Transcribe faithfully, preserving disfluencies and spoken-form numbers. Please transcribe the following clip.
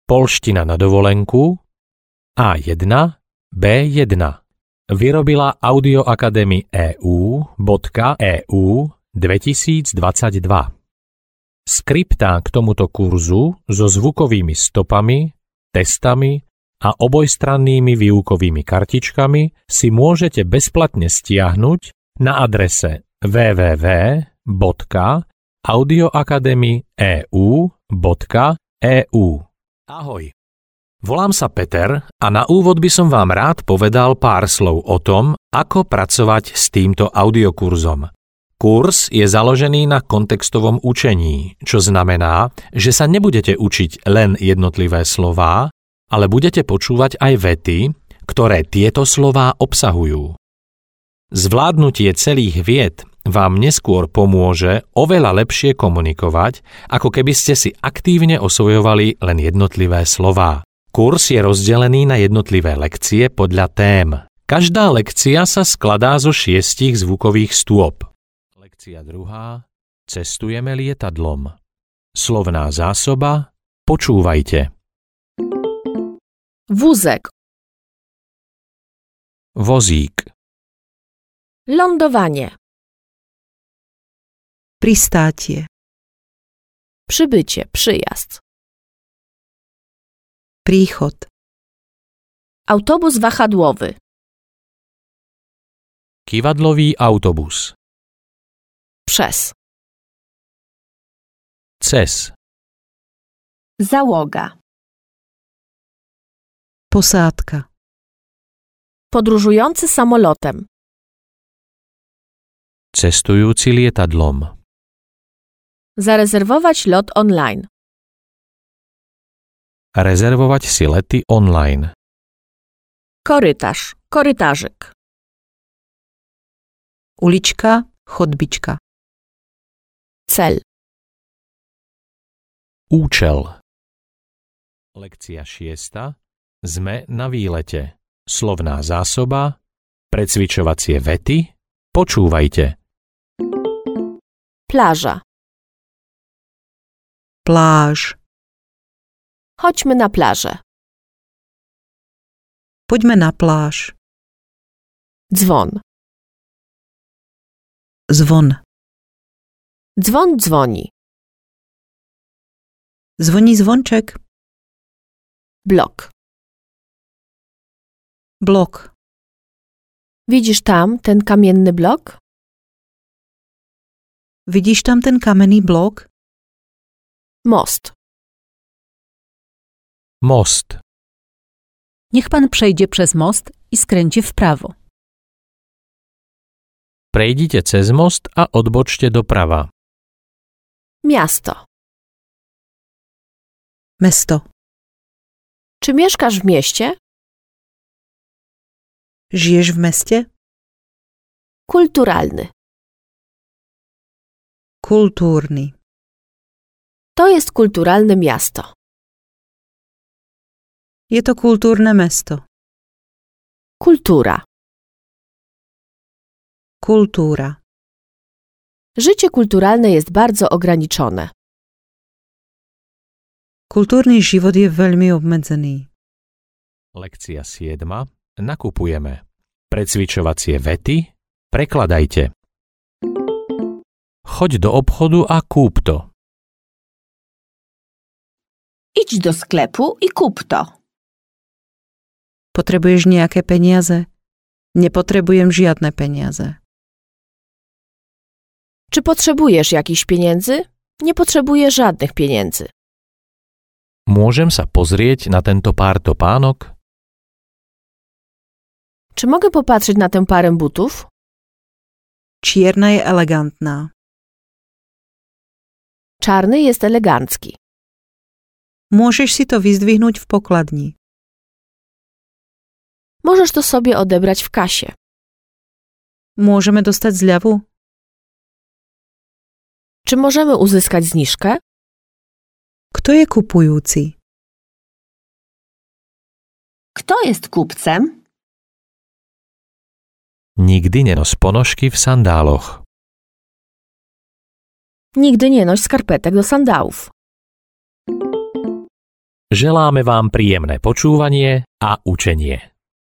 Poľština na dovolenku á jeden bé jeden. Vyrobila Audio Academy é ú bodka é ú dvetisícdvadsaťdva. Skriptá k tomuto kurzu so zvukovými stopami, testami a obojstrannými výukovými kartičkami si môžete bezplatne stiahnuť na adrese w w w bodka audioacademy é ú bodka é ú. Ahoj, volám sa Peter a na úvod by som vám rád povedal pár slov o tom, ako pracovať s týmto audiokurzom. Kurs je založený na kontextovom učení, čo znamená, že sa nebudete učiť len jednotlivé slová, ale budete počúvať aj vety, ktoré tieto slová obsahujú. Zvládnutie celých vied vám neskôr pomôže oveľa lepšie komunikovať, ako keby ste si aktívne osvojovali len jednotlivé slová. Kurs je rozdelený na jednotlivé lekcie podľa tém. Každá lekcia sa skladá zo šiestich zvukových stôp. Lekcia druhá. Cestujeme lietadlom. Slovná zásoba. Počúvajte. Wózek. Vozík. Lądowanie. Pristátie. Przybycie, przyjazd. Príchod. Autobus wahadłowy. Kivadlový autobus. Przez. Cez. Załoga. Posádka. Podróżujący samolotem. Cestujúci lietadlom. Zarezerwować lot online. Rezervovať si lety online. Korytarz, korytarzyk. Ulička, chodbička. Cel. Účel. Lekcia šiesta. Sme na výlete. Slovná zásoba. Precvičovacie vety. Počúvajte. Plaża. Pláž. Chodźmy na plażę. Poďme na pláž. Dzwon. Zvon. Dzwon dzwoni. Zvoní zvonček. Blok. Blok. Widzisz tam ten kamienny blok? Vidíš tam ten kamenný blok? Most. Most. Niech pan przejdzie przez most i skręci w prawo. Prejdite cez most a odbočte doprava. Miasto. Mesto. Czy mieszkasz w mieście? Žiješ v meste? Kulturalny. Kultúrny. To jest kulturalne miasto. Je to kultúrne mesto. Kultura. Kultúra. Życie kulturalne jest bardzo ograniczone. Kultúrny život je veľmi obmedzený. Lekcia siedma. Nakupujeme. Precvičovacie vety. Prekladajte. Choď do obchodu a kúp to. Idź do sklepu i kup to. Potrebuješ nejaké peniaze? Nepotrebujem žiadne peniaze. Czy potrzebujesz jakichś pieniędzy? Nie potrzebuję żadnych pieniędzy. Môžem sa pozrieť na tento pár topánok? Czy mogę popatrzeć na tę parę butów? Čierna je elegantná. Czarny jest elegancki. Môžeš si to vyzdvihnúť v pokladni. Możesz to sobie odebrać w kasie. Môžeme dostať zľavu? Czy możemy uzyskać zniżkę? Kto je kupujúci? Kto jest kupcem? Nigdy nenos ponožky w sandáloch. Nigdy nie noś skarpetek do sandałów. Želáme vám príjemné počúvanie a učenie.